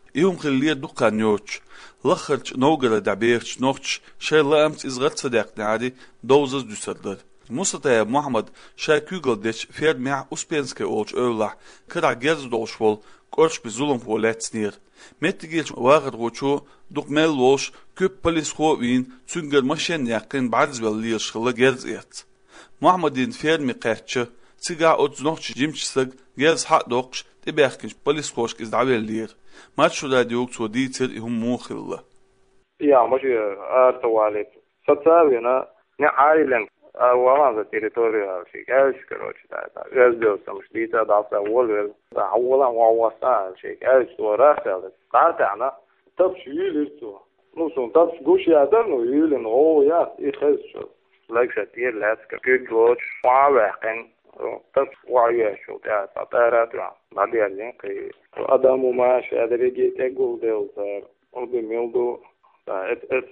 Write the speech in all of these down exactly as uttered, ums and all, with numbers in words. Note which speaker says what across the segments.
Speaker 1: يوم خليه دقان يوتش لخرج نوغر دعبيرش نوتش شاي لامت إزغت صديق نعدي دوزز دوسردر موسى محمد شاي كوغل ديش فيرد مع أسبينسكي أولش أولح كرع جرز دولش وول كورش بظلم فولات سنير متجيش واغر وشو دق ميل وولش كوب بوليس خوين تسنجر مشين يقين بعرز والليش خلا جرز إيت محمدين فيرد مقاتش سيجا أوتز نوتش جيمش سج جرز حق دوقش تباخكش بوليس خوشك إزدعوي اللير ما تشو راديوك تو دي تر هم موخلة
Speaker 2: يا ماشي أرتوالي ستاوينا نعايلن أولا التريتوريا في كاش كروش تاعتا غزو سمشتيتا دافتا وول أولا وواسا شيء كاش وراسل قاطعنا تبشي ليرتو نوصل تبش قوشي أدنو يلين أو يا إخذ شو لايك شتير لاسك كيجوش وعواقن تبش وعيا شو تاعتا تاراتوا بعدين زين كي أدمو ماشي أدريجي تقول ديل تار أودي ميلدو ات ات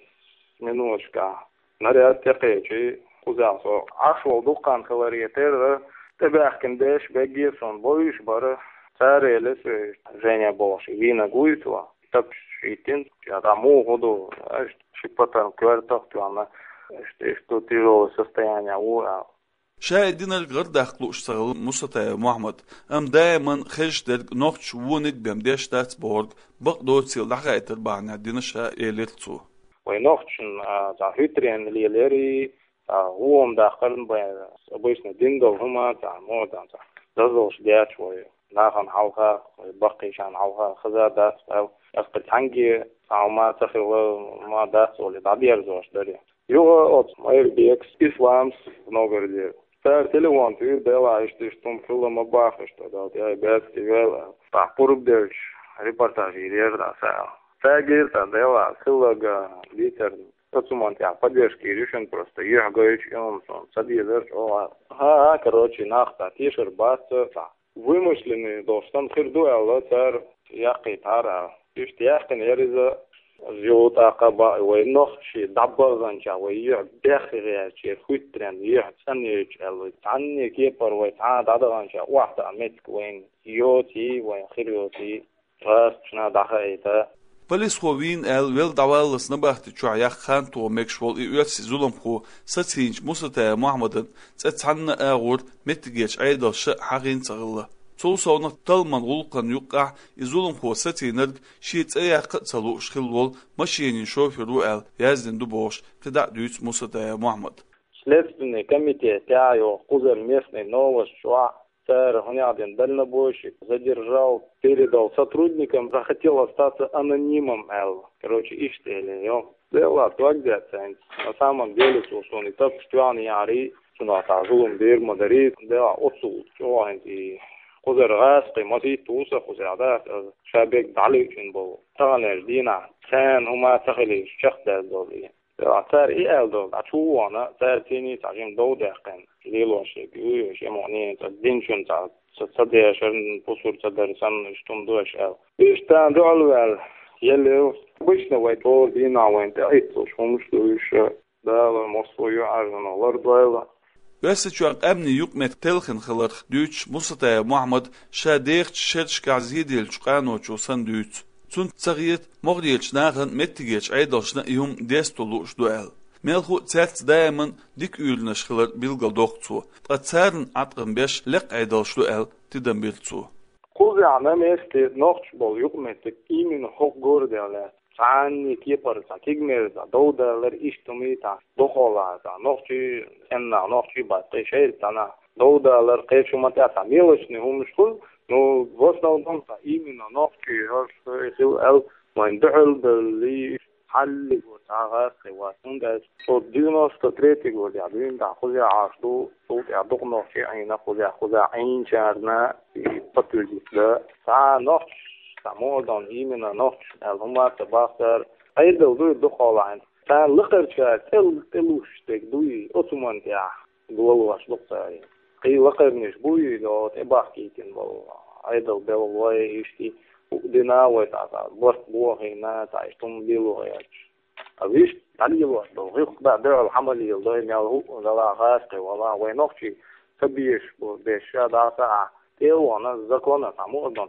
Speaker 2: منوشكا نريد تقيتي وزعصو عشو دقان خلاريتر تباح كنداش باقيسون بويش بره ساري لسه زينيا بوشي وينا قويتوا تبشيتين جادا مو غدو اشت شبطان كوارتاقتوا عنا اشت اشتو تيرو سستيانيا وقع
Speaker 1: شاهدين الغرد أخلو اشتغل موسى محمد أم دائما خرج در نوخش وونك بمديش تات بورغ بقدو تسيل لحقا اتربعنا دينا شا إيليرتو
Speaker 2: وينوخشن تا هيترين ليليري هو مداخل بيسنا ديندو هما تاع مودا تاع دزوش ديات شوية ناخن حوها بقي شان حوها خذا داس أو أسقط عنجي أو ما تخل ما داس ولا تعبير زوج دري يو أوت ما يربيكس إسلامس نوغر دير تار تلوان تير دلا عشتشتم كل ما باخش تدات يا بس تقول تاع قرب درش ريبورتاج يدير داسا تاجر تدلا كل ليتر تسمون تاع قديش كيريشن просто يحقيش يوم صديق او ها короче ناخذ تيشر باس تاع ومشلني دوستان خير دو الله تار يقي ترى اشتياقن يرز زيوت عقبا وينخ شي دبرن جا ويع داخل شي خوترن يح ثاني الله ثاني كيبر ويتعاد دادان جا واحده متك وين يوتي وين خيروتي راس شنا دخايته
Speaker 1: بوليس خوين ال ويل دعوالس نبهت تشعيا خان تو مكشول يوتس زولم خو ستينج موسى محمد تتعن اغور متجيش ايضا ش حقين تغله تو صون طلمن غلقن يقع يزولم خو ستينر شيت ايا قتلو شخلول ماشيين شوفيرو ال يازن دبوش تدع دوت موسى محمد
Speaker 2: следственный комитет تاعو قزر местный новость شوا Сэр Гонядин дальнобойщик задержал, передал сотрудникам, захотел остаться анонимом, эл. Короче, иштели, йо. Дела туагдятся. На самом деле, что он и так штуан яри, что на тазулум дир мадарит, дела отсул, что он и قزر غاسقي مصيت توسخ وزعدات شابك دعليكن بو تغنر دينا كان هما تخلي الشخص دولي سار اي ال دول اتشو انا سار تيني تعجم دو دقن ليلو شي بيو شي موني تدينشن تاع تصدي عشان بوصور تدرسان اشتم دوش ال اشتان دول وال يلو بيشنا ويتو دينا وين تايتو شومش دوش دا مصو يعرضن الله
Speaker 1: بس شو أبني يقمت تلخن خلر دوتش مصطفى محمد شاديخ شرش كعزيدي الشقانو شو سندوت تون تغيت مغريش ناخن متجيش عيدش نقيهم ديستولوش دوال ملخو تسات دائما ديك يولنش خلر بيلقى دوقتو تسارن عطقن بيش لق عيدش دوال تدن بيلتو
Speaker 2: خوزي عنا ميستي نوخش بول يقمت إيمين حق غوردي على عني كيبر تاكيغمر دودا لر إشتمي تا دخولا تا نوخشي سنة نوخشي باتي شيء تانا دودا لر قيشو متى تا ميلشني هم شغل نو وصلوا دون تا إيمين نوخشي هرش خيل ال وين دعل باللي حل وتاغر خواتون دا صوت دينوس تتريتي قولي عدوين دا خوزي عاشدو صوت يعدوق نوخشي عينا خوزي خوزي عين شارنا بطل جسلا تا نوخش تعمودان إيمنا نوخش الهما تباختر أيضا دوي دخولان كان لقر شار تل تلوش تك دوي أتومان تيا دولواش لقصاري قي لقر نشبوي دو تباخ كيتين بو أيضا بلواي إشتي ودينا ويتعطا بوست بوهينا تعيشتم بيلو هياتش أبيش تعلي الوقت دو غيق بعد دعو الحملي يلدوي ميالهو ولا غاسقي ولا وينوخشي تبيش بو بيشا داسا تيوانا زكونا تعمودان تا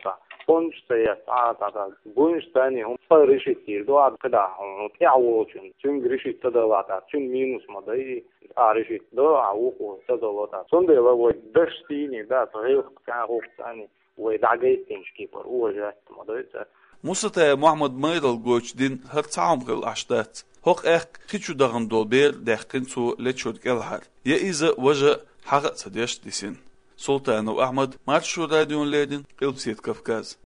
Speaker 2: بونش سياسات على بونش تاني هم صار شيء كتير دوار كده هم تعوضون شن ريشي تدوات شن مينوس مضي عارشي دو عوقو تدوات شن ده هو دشتيني ده تغير كان هو تاني ويدعجيت تنشكيبر هو جات مضي
Speaker 1: موسى محمد ميرل جوش دين هرتعم غل أشتات هوك إخ خيشو دغن دولبير داخن سو لتشود كالهر يا إذا وجه حق سديش ديسين سلطان وأحمد مارشو راديون ليدن قلبسيت كفكاز